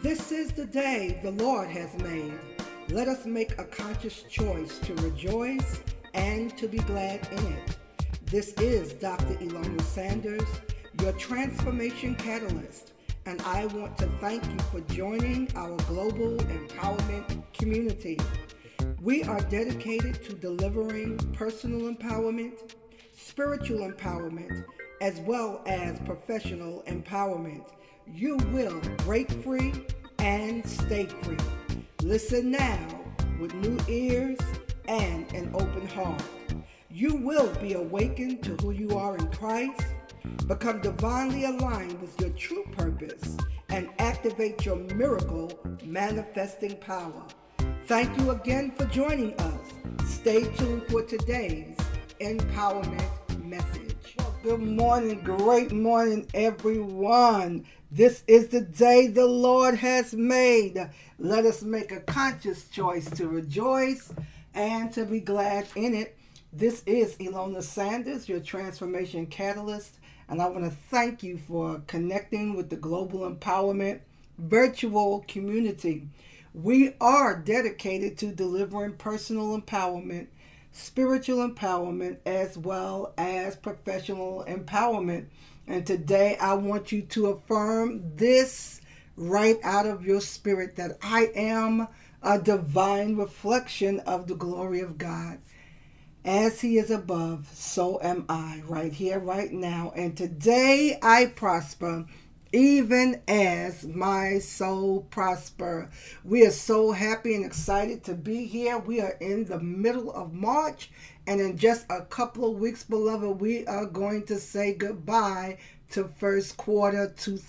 This is the day the Lord has made. Let us make a conscious choice to rejoice and to be glad in it. This is Dr. Ilona Sanders, your transformation catalyst, and I want to thank you for joining our global empowerment community. We are dedicated to delivering personal empowerment, spiritual empowerment, as well as professional empowerment. You will break free and stay free. Listen now with new ears and an open heart. You will be awakened to who you are in Christ, become divinely aligned with your true purpose, and activate your miracle manifesting power. Thank you again for joining us. Stay tuned for today's empowerment message. Good morning, great morning, everyone. This is the day the Lord has made. Let us make a conscious choice to rejoice and to be glad in it. This is Ilona Sanders, your transformation catalyst, and I want to thank you for connecting with the Global Empowerment virtual community. We are dedicated to delivering personal empowerment, spiritual empowerment, as well as professional empowerment. And today I want you to affirm this right out of your spirit, that I am a divine reflection of the glory of God. As He is above, so am I, right here, right now. And today I prosper, even as my soul prosper. We are so happy and excited to be here. We are in the middle of March, and in just a couple of weeks, beloved, we are going to say goodbye to first quarter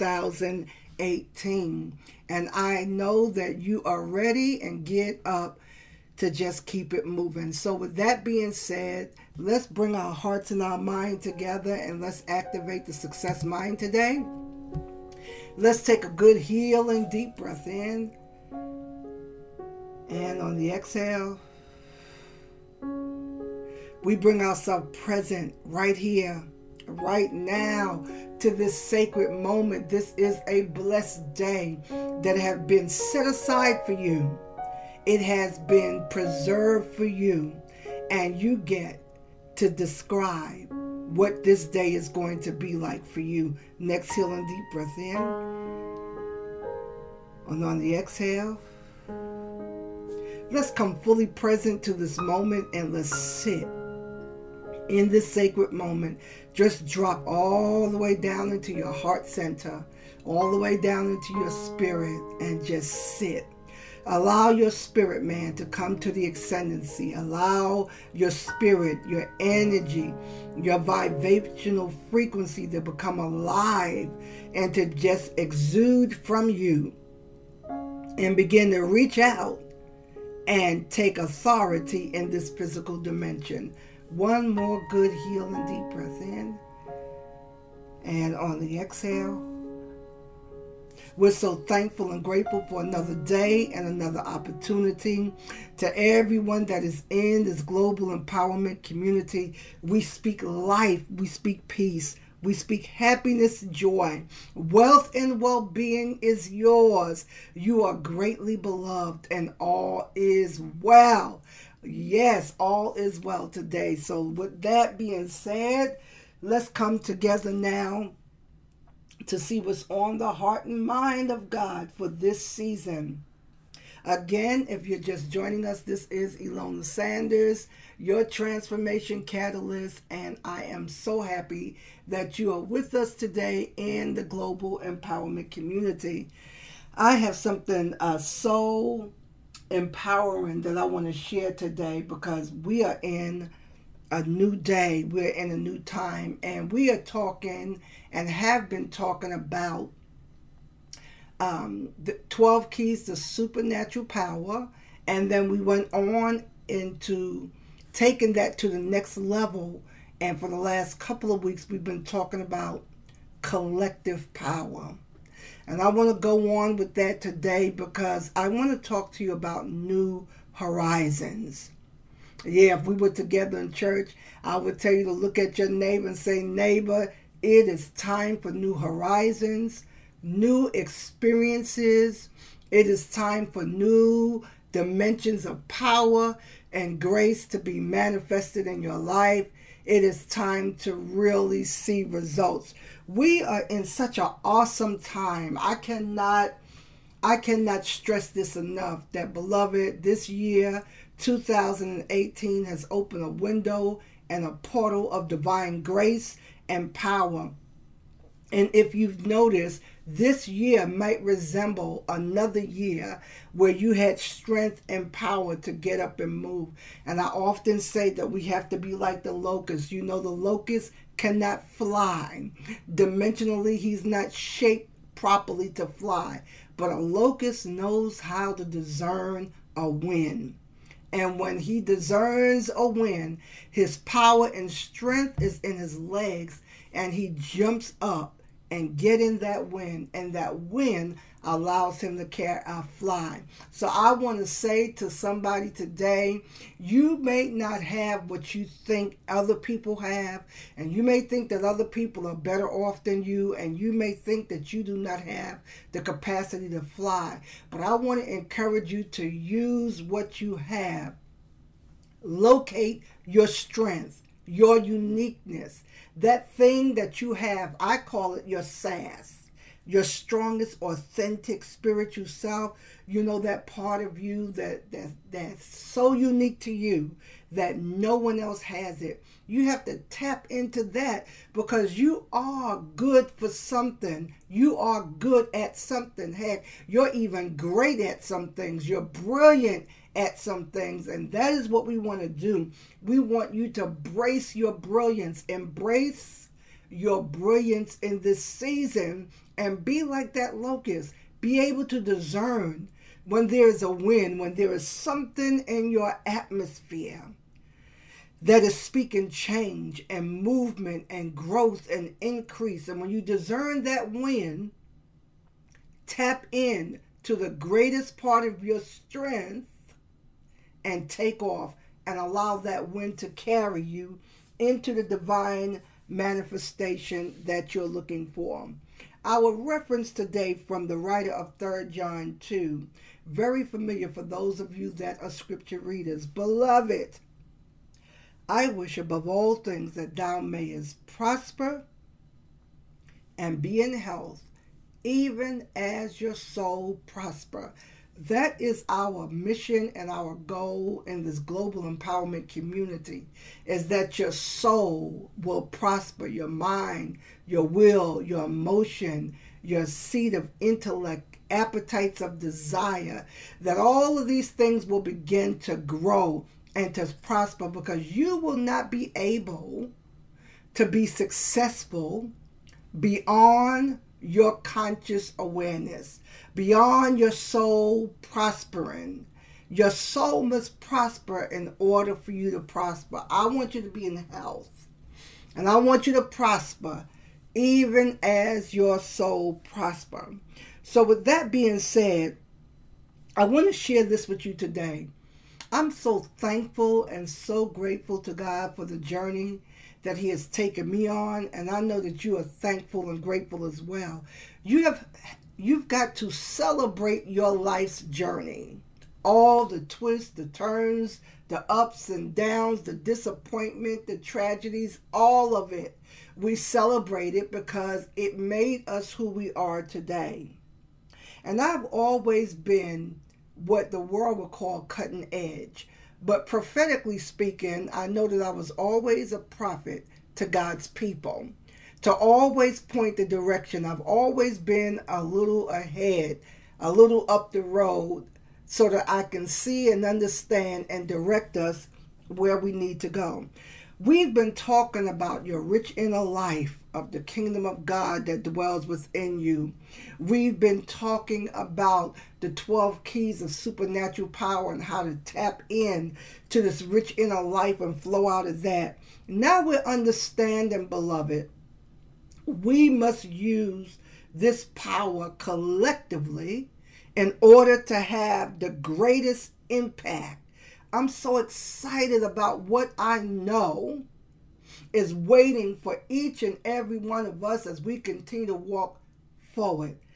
2018. And I know that you are ready and get up to just keep it moving. So with that being said, let's bring our hearts and our mind together and let's activate the success mind today. Let's take a good healing deep breath in. And on the exhale, we bring ourselves present right here, right now, to this sacred moment. This is a blessed day that has been set aside for you. It has been preserved for you, and you get to describe what this day is going to be like for you. Next, healing deep breath in. And on the exhale, let's come fully present to this moment and let's sit in this sacred moment. Just drop all the way down into your heart center, all the way down into your spirit, and just sit. Allow your spirit, man, to come to the ascendancy. Allow your spirit, your energy, your vibrational frequency to become alive and to just exude from you and begin to reach out and take authority in this physical dimension. One more good healing deep breath in. And on the exhale, we're so thankful and grateful for another day and another opportunity. To everyone that is in this global empowerment community, we speak life, we speak peace, we speak happiness, joy. Wealth and well-being is yours. You are greatly beloved and all is well. Yes, all is well today. So with that being said, let's come together now to see what's on the heart and mind of God for this season. Again, if you're just joining us, this is Ilona Sanders, your transformation catalyst, and I am so happy that you are with us today in the global empowerment community. I have something so empowering that I want to share today, because we are in a new day, we're in a new time, and we are talking and have been talking about the 12 keys to supernatural power, and then we went on into taking that to the next level, and for the last couple of weeks we've been talking about collective power. And I want to go on with that today because I want to talk to you about new horizons. Yeah, if we were together in church, I would tell you to look at your neighbor and say, neighbor, it is time for new horizons, new experiences. It is time for new dimensions of power and grace to be manifested in your life. It is time to really see results. We are in such an awesome time. I cannot stress this enough that, beloved, this year, 2018, has opened a window and a portal of divine grace and power. And if you've noticed, this year might resemble another year where you had strength and power to get up and move. And I often say that we have to be like the locust. You know, the locust cannot fly. Dimensionally, he's not shaped properly to fly. But a locust knows how to discern a wind. And when he discerns a wind, his power and strength is in his legs, and he jumps up and get in that wind, and that wind allows him to fly. So I want to say to somebody today, you may not have what you think other people have, and you may think that other people are better off than you, and you may think that you do not have the capacity to fly. But I want to encourage you to use what you have. Locate your strength, your uniqueness, that thing that you have. I call it your sass, your strongest, authentic spiritual self. You know, that part of you that's so unique to you that no one else has it. You have to tap into that, because you are good for something. You are good at something. Heck, you're even great at some things. You're brilliant at some things, and that is what we want to do. We want you to brace your brilliance, embrace your brilliance in this season, and be like that locust. Be able to discern when there is a wind, when there is something in your atmosphere that is speaking change and movement and growth and increase. And when you discern that wind, tap in to the greatest part of your strength and take off, and allow that wind to carry you into the divine manifestation that you're looking for. Our reference today from the writer of 3 John 2, very familiar for those of you that are scripture readers. Beloved, I wish above all things that thou mayest prosper and be in health, even as your soul prosper. That is our mission and our goal in this global empowerment community, is that your soul will prosper, your mind, your will, your emotion, your seat of intellect, appetites of desire, that all of these things will begin to grow and to prosper, because you will not be able to be successful beyond your conscious awareness, beyond your soul prospering. Your soul must prosper in order for you to prosper. I want you to be in health, and I want you to prosper even as your soul prosper. So with that being said, I want to share this with you today. I'm so thankful and so grateful to God for the journey that he has taken me on, and I know that you are thankful and grateful as well. You've got to celebrate your life's journey. All the twists, the turns, the ups and downs, the disappointment, the tragedies, all of it. We celebrate it because it made us who we are today. And I've always been what the world would call cutting edge. But prophetically speaking, I know that I was always a prophet to God's people, to always point the direction. I've always been a little ahead, a little up the road, so that I can see and understand and direct us where we need to go. We've been talking about your rich inner life of the kingdom of God that dwells within you. We've been talking about the 12 keys of supernatural power and how to tap in to this rich inner life and flow out of that. Now we're understanding, beloved, we must use this power collectively in order to have the greatest impact. I'm so excited about what I know is waiting for each and every one of us as we continue to walk forward.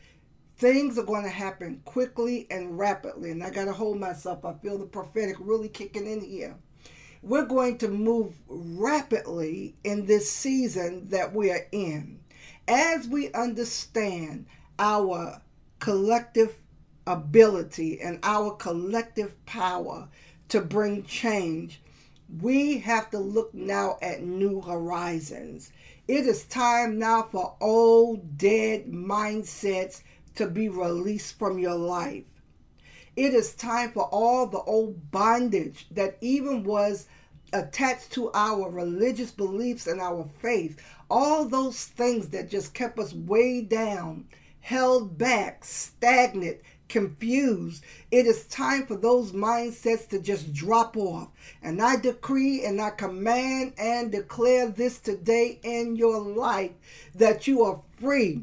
Things are going to happen quickly and rapidly. And I got to hold myself. I feel the prophetic really kicking in here. We're going to move rapidly in this season that we are in. As we understand our collective ability and our collective power to bring change, we have to look now at new horizons. It is time now for old, dead mindsets to be released from your life. It is time for all the old bondage that even was attached to our religious beliefs and our faith, all those things that just kept us way down, held back, stagnant, confused. It is time for those mindsets to just drop off. And I decree and I command and declare this today in your life, that you are free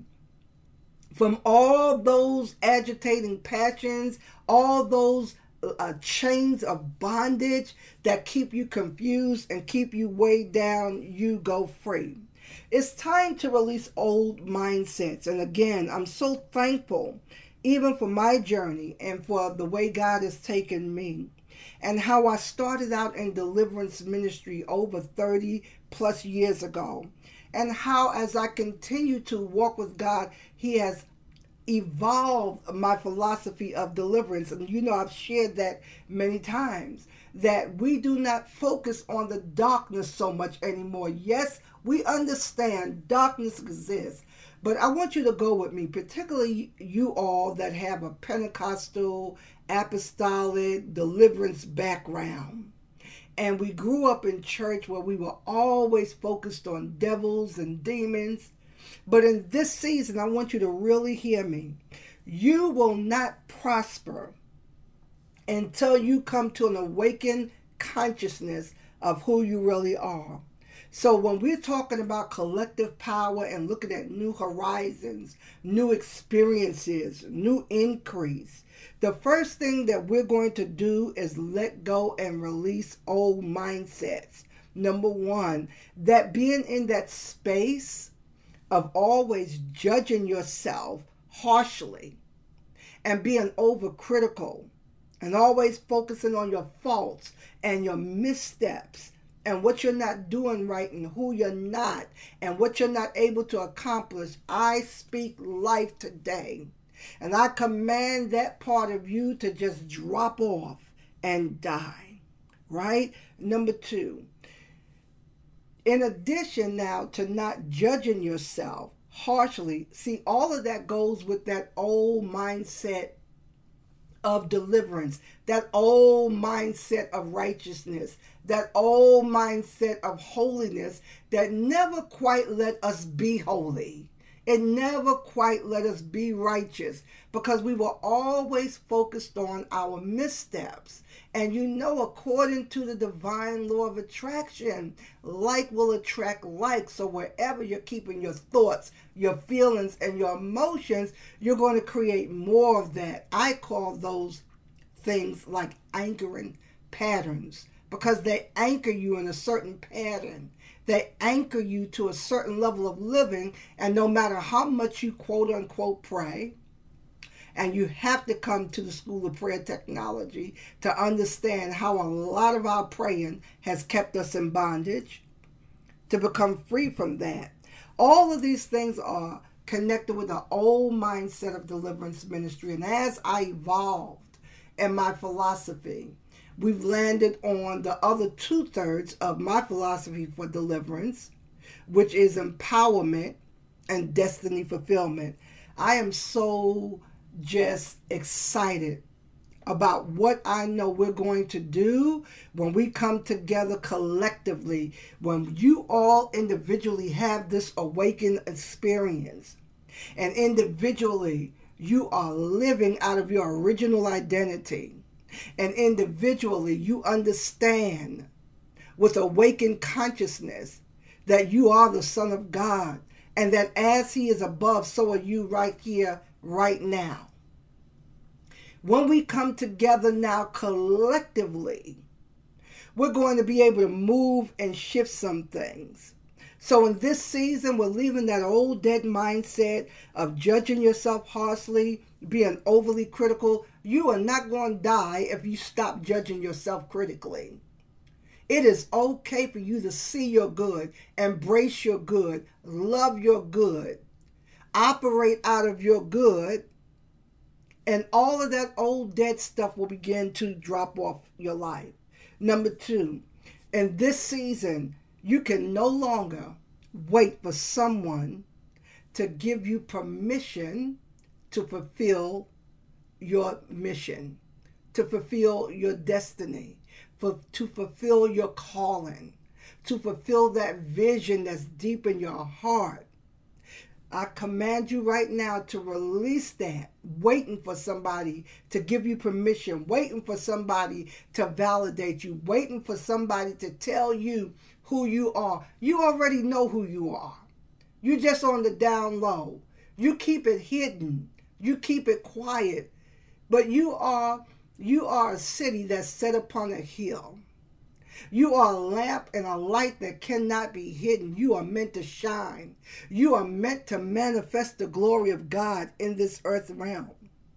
from all those agitating passions, all those chains of bondage that keep you confused and keep you weighed down. You go free. It's time to release old mindsets. And again, I'm so thankful even for my journey and for the way God has taken me and how I started out in deliverance ministry over 30 plus years ago, and how as I continue to walk with God, He has evolved my philosophy of deliverance. And you know, I've shared that many times, that we do not focus on the darkness so much anymore. Yes, we understand darkness exists, but I want you to go with me, particularly you all that have a Pentecostal, apostolic, deliverance background. And we grew up in church where we were always focused on devils and demons. But in this season, I want you to really hear me. You will not prosper until you come to an awakened consciousness of who you really are. So when we're talking about collective power and looking at new horizons, new experiences, new increase, the first thing that we're going to do is let go and release old mindsets. Number one, that being in that space of always judging yourself harshly and being overcritical and always focusing on your faults and your missteps and what you're not doing right and who you're not and what you're not able to accomplish. I speak life today, and I command that part of you to just drop off and die, right? Number two, in addition now to not judging yourself harshly, see, all of that goes with that old mindset of deliverance, that old mindset of righteousness, that old mindset of holiness that never quite let us be holy. It never quite let us be righteous because we were always focused on our missteps. And you know, according to the divine law of attraction, like will attract like. So wherever you're keeping your thoughts, your feelings, and your emotions, you're going to create more of that. I call those things like anchoring patterns because they anchor you in a certain pattern. They anchor you to a certain level of living, and no matter how much you quote unquote pray, and you have to come to the School of Prayer Technology to understand how a lot of our praying has kept us in bondage, to become free from that. All of these things are connected with the old mindset of deliverance ministry. And as I evolved in my philosophy, we've landed on the other 2/3 of my philosophy for deliverance, which is empowerment and destiny fulfillment. I am so just excited about what I know we're going to do when we come together collectively, when you all individually have this awakened experience, and individually you are living out of your original identity, and individually you understand with awakened consciousness that you are the Son of God, and that as He is above, so are you right here, right now. When we come together now collectively, we're going to be able to move and shift some things. So in this season, we're leaving that old dead mindset of judging yourself harshly, being overly critical. You are not going to die if you stop judging yourself critically. It is okay for you to see your good, embrace your good, love your good, operate out of your good, and all of that old dead stuff will begin to drop off your life. Number 2, in this season, you can no longer wait for someone to give you permission to fulfill your mission, to fulfill your destiny, to fulfill your calling, to fulfill that vision that's deep in your heart. I command you right now to release that, waiting for somebody to give you permission, waiting for somebody to validate you, waiting for somebody to tell you who you are. You already know who you are. You're just on the down low. You keep it hidden. You keep it quiet. But you are a city that's set upon a hill. You are a lamp and a light that cannot be hidden. You are meant to shine. You are meant to manifest the glory of God in this earth realm.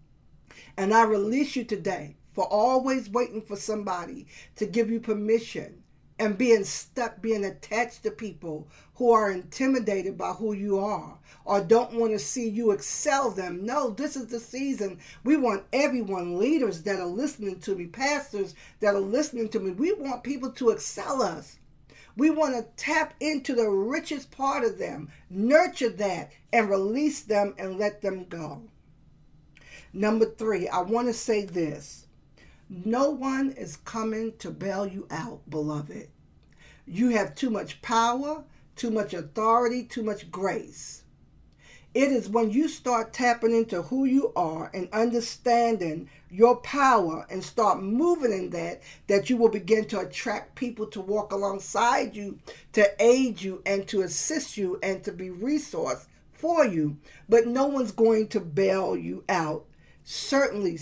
And I release you today for always waiting for somebody to give you permission and being stuck, being attached to people who are intimidated by who you are or don't want to see you excel them. No, this is the season. We want everyone, leaders that are listening to me, pastors that are listening to me. We want people to excel us. We want to tap into the richest part of them, nurture that, and release them and let them go. Number 3, I want to say this. No one is coming to bail you out, beloved. You have too much power, too much authority, too much grace. It is when you start tapping into who you are and understanding your power and start moving in that you will begin to attract people to walk alongside you, to aid you and to assist you and to be resource for you. But no one's going to bail you out. Certainly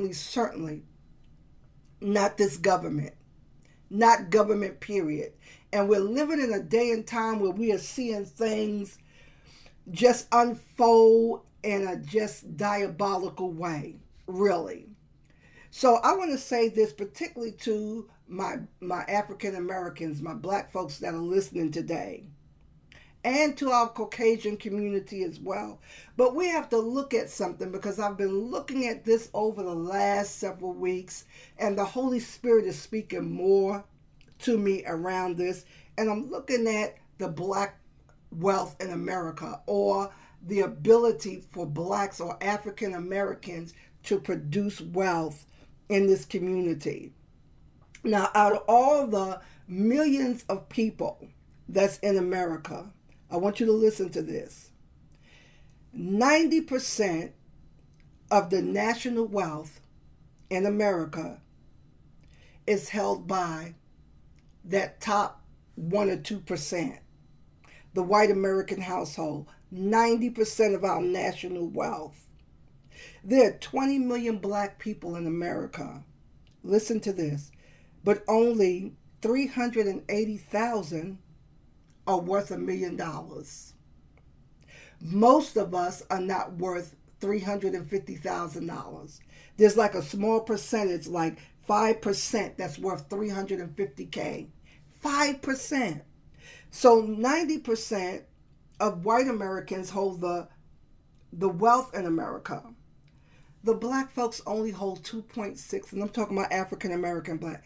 not this government. Not government, period. And we're living in a day and time where we are seeing things just unfold in a just diabolical way, really. So I want to say this particularly to my African Americans, my black folks that are listening today, and to our Caucasian community as well. But we have to look at something, because I've been looking at this over the last several weeks, and the Holy Spirit is speaking more to me around this. And I'm looking at the black wealth in America, or the ability for blacks or African Americans to produce wealth in this community. Now, out of all the millions of people that's in America, I want you to listen to this. 90% of the national wealth in America is held by that top 1 or 2%. The white American household, 90% of our national wealth. There are 20 million black people in America. Listen to this. But only 380,000 are worth $1 million. Most of us are not worth $350,000. There's like a small percentage, like 5%, that's worth $350K. 5%. So 90% of white Americans hold the wealth in America. The black folks only hold 2.6, and I'm talking about African American black,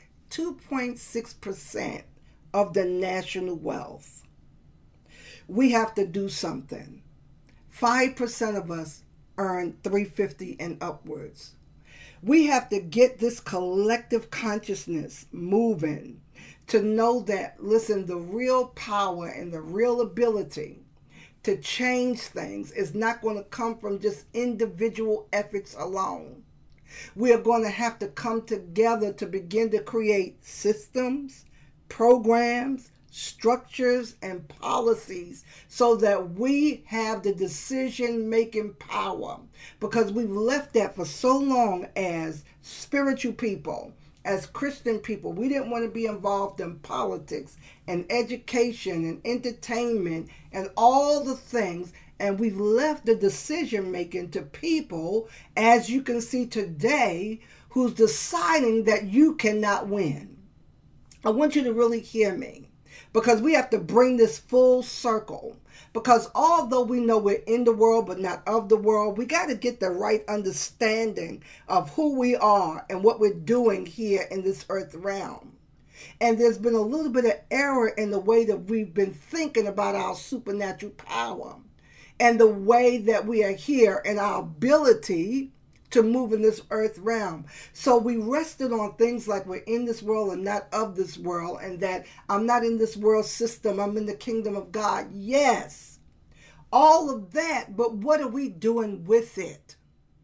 2.6% of the national wealth. We have to do something. 5% of us earn $350 and upwards. We have to get this collective consciousness moving to know that, listen, the real power and the real ability to change things is not going to come from just individual efforts alone. We are going to have to come together to begin to create systems, programs, structures, and policies so that we have the decision-making power, because we've left that for so long as spiritual people, as Christian people. We didn't want to be involved in politics and education and entertainment and all the things. And we've left the decision making to people, as you can see today, who's deciding that you cannot win. I want you to really hear me, because we have to bring this full circle. Because although we know we're in the world but not of the world, we got to get the right understanding of who we are and what we're doing here in this earth realm. And there's been a little bit of error in the way that we've been thinking about our supernatural power and the way that we are here and our ability to move in this earth realm. So we rested on things like we're in this world and not of this world, and that I'm not in this world system, I'm in the kingdom of God. Yes, all of that, but what are we doing with it?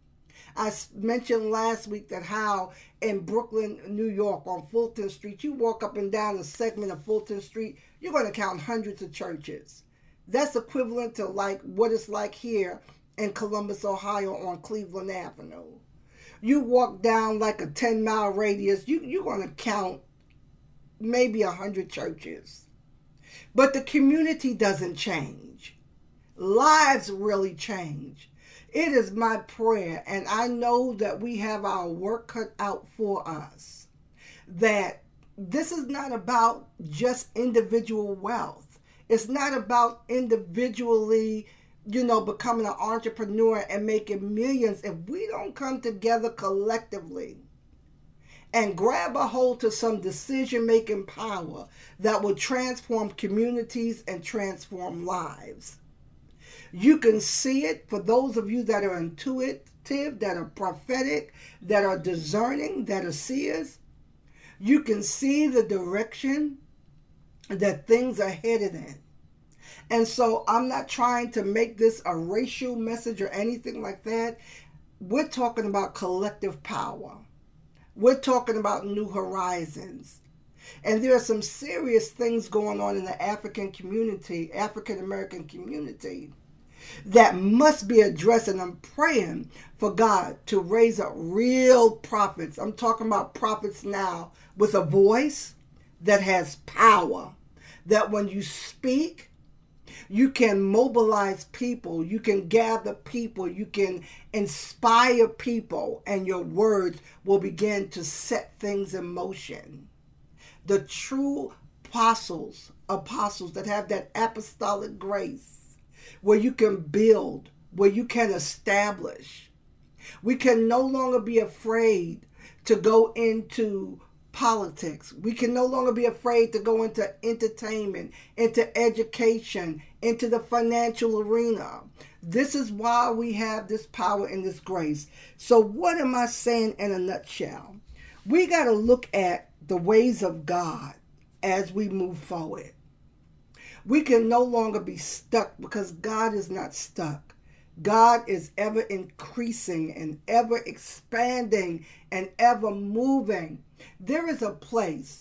I mentioned last week that how in Brooklyn, New York, on Fulton Street, you walk up and down a segment of Fulton Street, you're going to count hundreds of churches. That's equivalent to like what it's like here in Columbus, Ohio on Cleveland Avenue. You walk down like a 10-mile radius, you're going to count maybe 100 churches. But the community doesn't change. Lives really change. It is my prayer, and I know that we have our work cut out for us, that this is not about just individual wealth. It's not about individually becoming an entrepreneur and making millions. If we don't come together collectively and grab a hold to some decision-making power that will transform communities and transform lives. You can see it for those of you that are intuitive, that are prophetic, that are discerning, that are seers. You can see the direction that things are headed in. And so I'm not trying to make this a racial message or anything like that. We're talking about collective power. We're talking about new horizons. And there are some serious things going on in the African American community, that must be addressed. And I'm praying for God to raise up real prophets. I'm talking about prophets now with a voice that has power, that when you speak, you can mobilize people, you can gather people, you can inspire people, and your words will begin to set things in motion. The true apostles that have that apostolic grace, where you can build, where you can establish. We can no longer be afraid to go into politics. We can no longer be afraid to go into entertainment, into education, into the financial arena. This is why we have this power and this grace. So what am I saying in a nutshell? We got to look at the ways of God as we move forward. We can no longer be stuck, because God is not stuck. God is ever increasing and ever expanding and ever moving. There is a place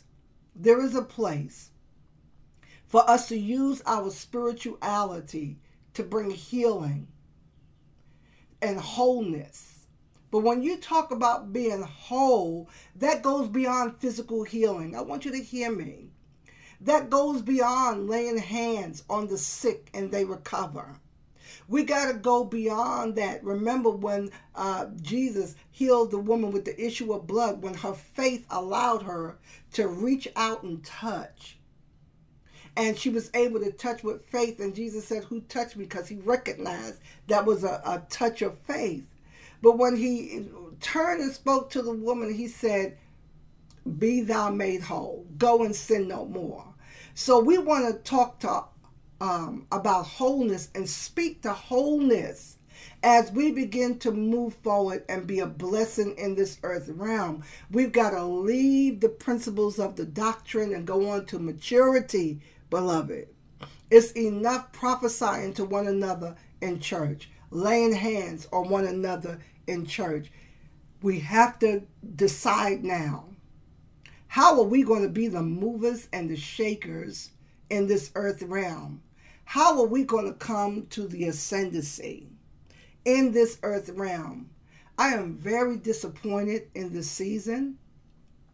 for us to use our spirituality to bring healing and wholeness. But when you talk about being whole, that goes beyond physical healing. I want you to hear me. That goes beyond laying hands on the sick and they recover. We got to go beyond that. Remember when Jesus healed the woman with the issue of blood, when her faith allowed her to reach out and touch. And she was able to touch with faith. And Jesus said, "Who touched me?" Because he recognized that was a touch of faith. But when he turned and spoke to the woman, he said, "Be thou made whole. Go and sin no more." So we want to talk to about wholeness and speak to wholeness as we begin to move forward and be a blessing in this earth realm. We've got to leave the principles of the doctrine and go on to maturity, beloved. It's enough prophesying to one another in church, laying hands on one another in church. We have to decide now, how are we going to be the movers and the shakers in this earth realm? How are we going to come to the ascendancy in this earth realm? I am very disappointed in this season.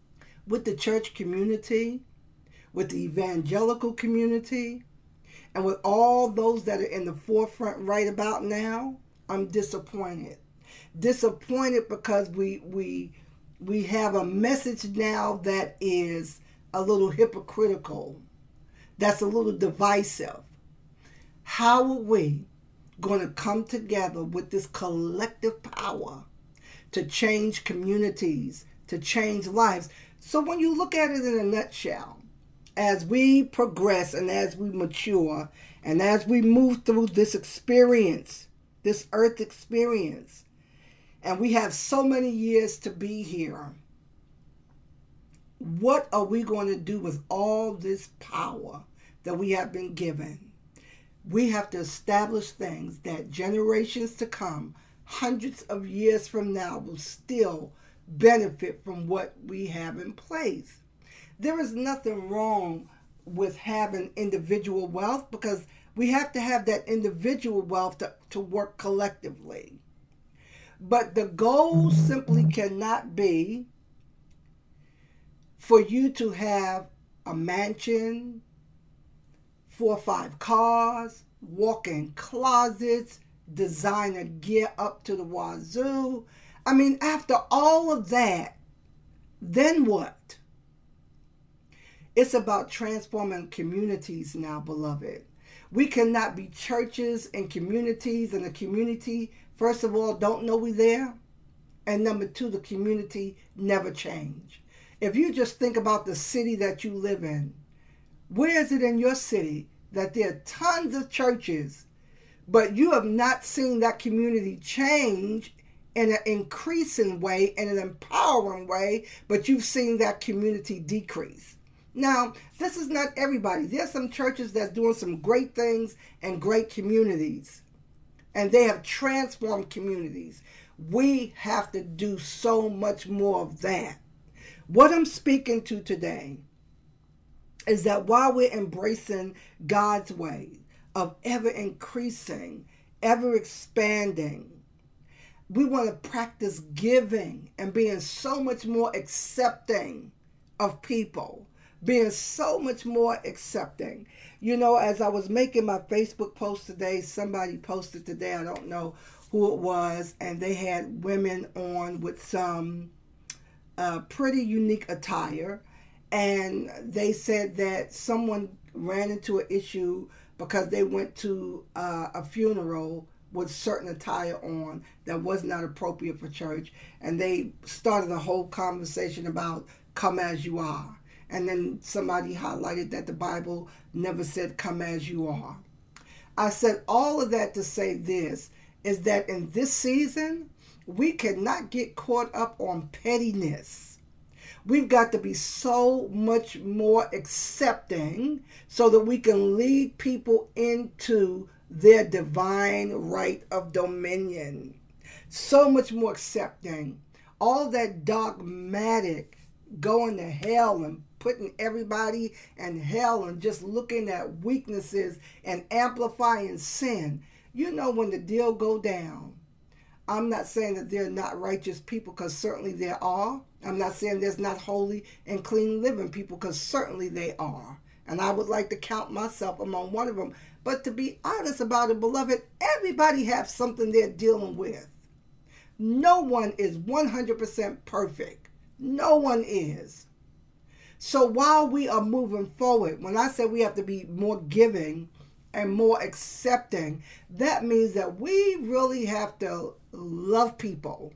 with the church community, with the evangelical community, and with all those that are in the forefront right about now, I'm disappointed. Disappointed because we have a message now that is a little hypocritical, that's a little divisive. How are we going to come together with this collective power to change communities, to change lives? So when you look at it in a nutshell, as we progress and as we mature and as we move through this experience, this earth experience, and we have so many years to be here, what are we going to do with all this power that we have been given? We have to establish things that generations to come, hundreds of years from now, will still benefit from what we have in place. There is nothing wrong with having individual wealth, because we have to have that individual wealth to work collectively. But the goal simply cannot be for you to have a mansion, 4 or 5 cars, walk-in closets, designer gear up to the wazoo. I mean, after all of that, then what? It's about transforming communities now, beloved. We cannot be churches and communities, and the community, first of all, don't know we're there. And number 2, the community never change. If you just think about the city that you live in, where is it in your city that there are tons of churches, but you have not seen that community change in an increasing way, in an empowering way, but you've seen that community decrease? Now, this is not everybody. There's some churches that's doing some great things and great communities, and they have transformed communities. We have to do so much more of that. What I'm speaking to today is that while we're embracing God's way of ever increasing, ever expanding, we want to practice giving and being so much more accepting of people, being so much more accepting. You know, as I was making my Facebook post today, somebody posted today, I don't know who it was, and they had women on with some pretty unique attire. And they said that someone ran into an issue because they went to a funeral with certain attire on that was not appropriate for church. And they started a whole conversation about come as you are. And then somebody highlighted that the Bible never said come as you are. I said all of that to say this, is that in this season, we cannot get caught up on pettiness. We've got to be so much more accepting so that we can lead people into their divine right of dominion. So much more accepting. All that dogmatic going to hell and putting everybody in hell and just looking at weaknesses and amplifying sin. You know, when the deal go down, I'm not saying that they're not righteous people, because certainly there are. I'm not saying there's not holy and clean living people, because certainly they are. And I would like to count myself among one of them. But to be honest about it, beloved, everybody has something they're dealing with. No one is 100% perfect. No one is. So while we are moving forward, when I say we have to be more giving and more accepting, that means that we really have to love people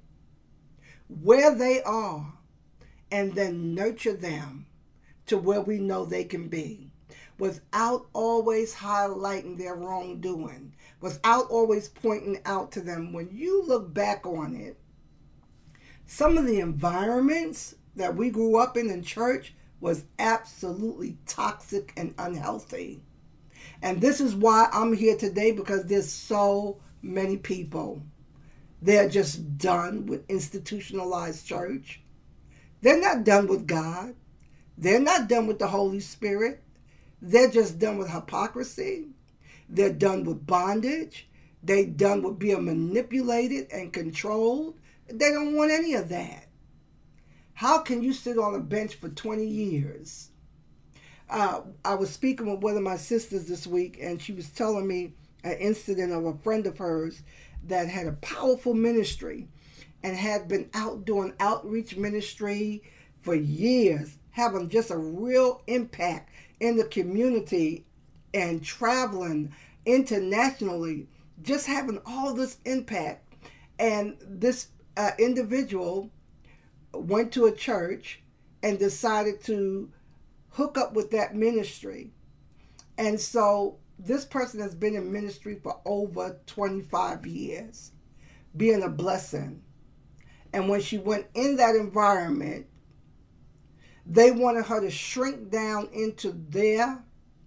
where they are and then nurture them to where we know they can be, without always highlighting their wrongdoing, without always pointing out to them. When you look back on it, some of the environments that we grew up in church was absolutely toxic and unhealthy. And this is why I'm here today, because there's so many people. They're just done with institutionalized church. They're not done with God. They're not done with the Holy Spirit. They're just done with hypocrisy. They're done with bondage. They're done with being manipulated and controlled. They don't want any of that. How can you sit on a bench for 20 years? I was speaking with one of my sisters this week, and she was telling me an incident of a friend of hers that had a powerful ministry and had been out doing outreach ministry for years, having just a real impact in the community and traveling internationally, just having all this impact. And this individual went to a church and decided to hook up with that ministry. And so this person has been in ministry for over 25 years, being a blessing. And when she went in that environment, they wanted her to shrink down into their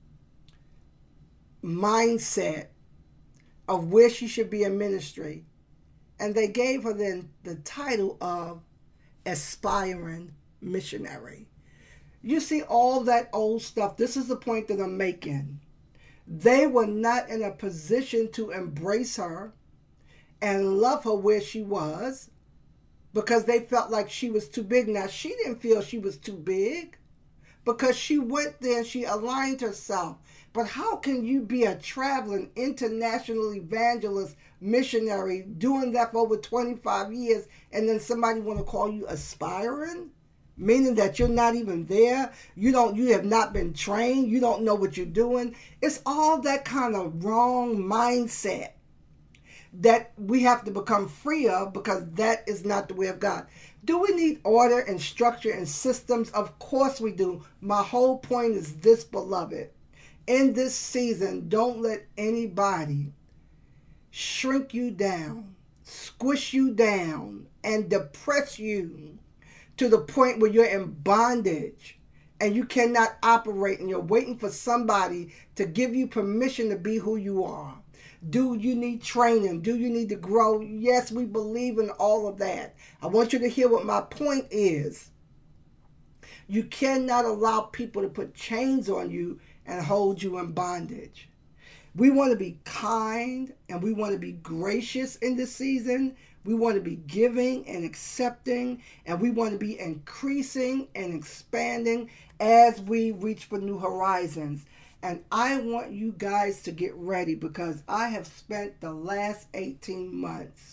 mindset of where she should be in ministry. And they gave her then the title of aspiring missionary. You see all that old stuff. This is the point that I'm making. They were not in a position to embrace her and love her where she was because they felt like she was too big. Now, she didn't feel she was too big because she went there and she aligned herself. But how can you be a traveling international evangelist missionary doing that for over 25 years and then somebody want to call you aspiring? Meaning that you're not even there. You have not been trained. You don't know what you're doing. It's all that kind of wrong mindset that we have to become free of, because that is not the way of God. Do we need order and structure and systems? Of course we do. My whole point is this, beloved. In this season, don't let anybody shrink you down, squish you down, and depress you to the point where you're in bondage and you cannot operate and you're waiting for somebody to give you permission to be who you are. Do you need training? Do you need to grow? Yes, we believe in all of that. I want you to hear what my point is. You cannot allow people to put chains on you and hold you in bondage. We want to be kind and we want to be gracious in this season. We want to be giving and accepting, and we want to be increasing and expanding as we reach for new horizons. And I want you guys to get ready, because I have spent the last 18 months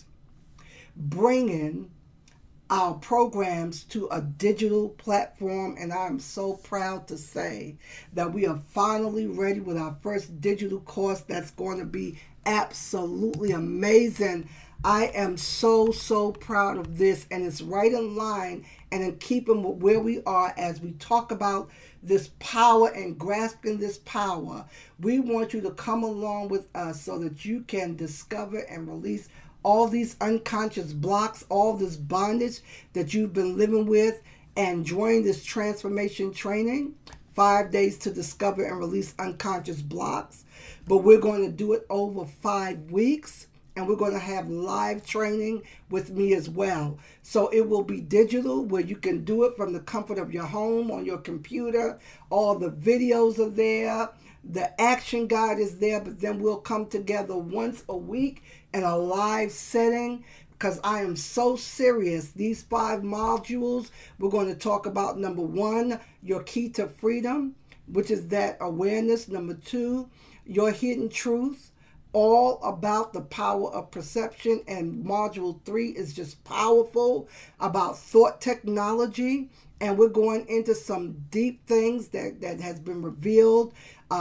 bringing our programs to a digital platform, and I'm so proud to say that we are finally ready with our first digital course that's going to be absolutely amazing. I am so proud of this, and it's right in line and in keeping with where we are as we talk about this power and grasping this power. We want you to come along with us so that you can discover and release all these unconscious blocks, all this bondage that you've been living with, and join this transformation training, 5 days to discover and release unconscious blocks. But we're going to do it over 5 weeks. And we're going to have live training with me as well. So it will be digital, where you can do it from the comfort of your home, on your computer. All the videos are there. The action guide is there. But then we'll come together once a week in a live setting, because I am so serious. These 5 modules, we're going to talk about, number 1, your key to freedom, which is that awareness. Number 2, your hidden truth. All about the power of perception. And module 3 is just powerful, about thought technology. And we're going into some deep things that has been revealed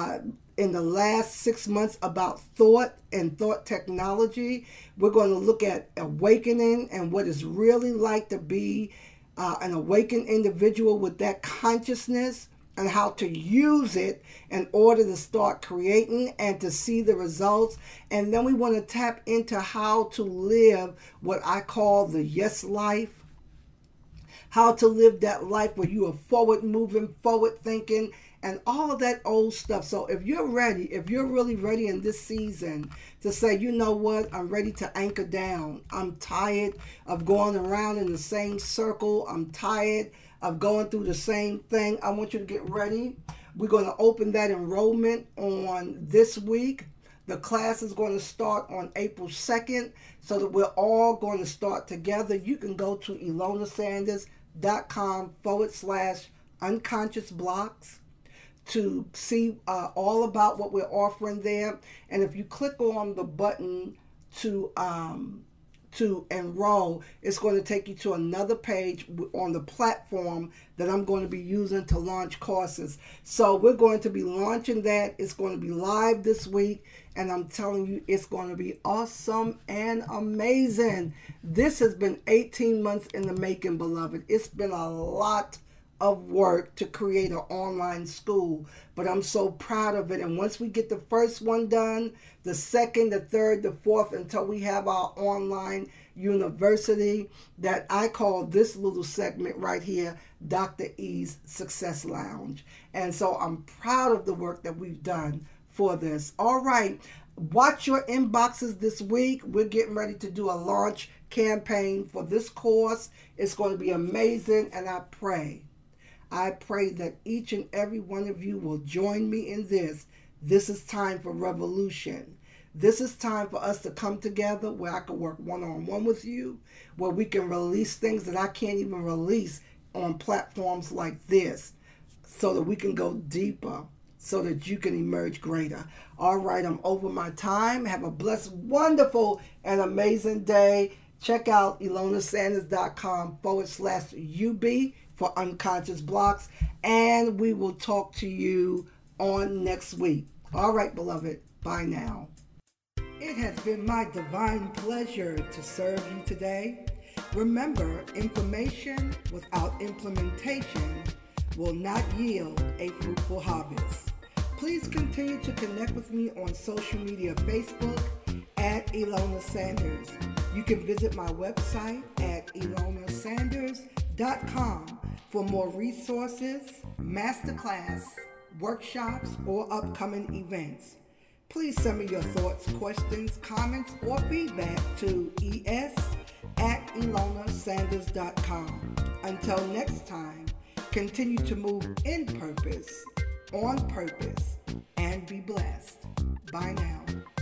in the last 6 months about thought and thought technology. We're going to look at awakening and what it's really like to be an awakened individual with that consciousness, and how to use it in order to start creating and to see the results. And then we want to tap into how to live what I call the yes life. How to live that life where you are forward moving, forward thinking, and all of that old stuff. So if you're ready, if you're really ready in this season to say, you know what, I'm ready to anchor down. I'm tired of going around in the same circle. I'm tired of going through the same thing. I want you to get ready. We're going to open that enrollment on this week. The class is going to start on April 2nd, so that we're all going to start together. You can go to ilonasanders.com/unconscious blocks to see all about what we're offering there. And if you click on the button to enroll, it's going to take you to another page on the platform that I'm going to be using to launch courses. So we're going to be launching that. It's going to be live this week, and I'm telling you, it's going to be awesome and amazing. This has been 18 months in the making, beloved. It's been a lot of work to create an online school, but I'm so proud of it. And once we get the first one done, the second, the third, the fourth, until we have our online university that I call this little segment right here, Dr. E's Success Lounge. And so I'm proud of the work that we've done for this. All right, watch your inboxes this week. We're getting ready to do a launch campaign for this course. It's going to be amazing, and I pray that each and every one of you will join me in this. This is time for revolution. This is time for us to come together where I can work one-on-one with you, where we can release things that I can't even release on platforms like this, so that we can go deeper, so that you can emerge greater. All right, I'm over my time. Have a blessed, wonderful, and amazing day. Check out ilonasanders.com/UB for unconscious blocks, and we will talk to you on next week. All right, beloved, bye now. It has been my divine pleasure to serve you today. Remember, information without implementation will not yield a fruitful harvest. Please continue to connect with me on social media, Facebook at Ilona Sanders. You can visit my website at ilonasanders.com for more resources, masterclass, workshops, or upcoming events. Please send me your thoughts, questions, comments, or feedback to es@ilonasanders.com. Until next time, continue to move in purpose, on purpose, and be blessed. Bye now.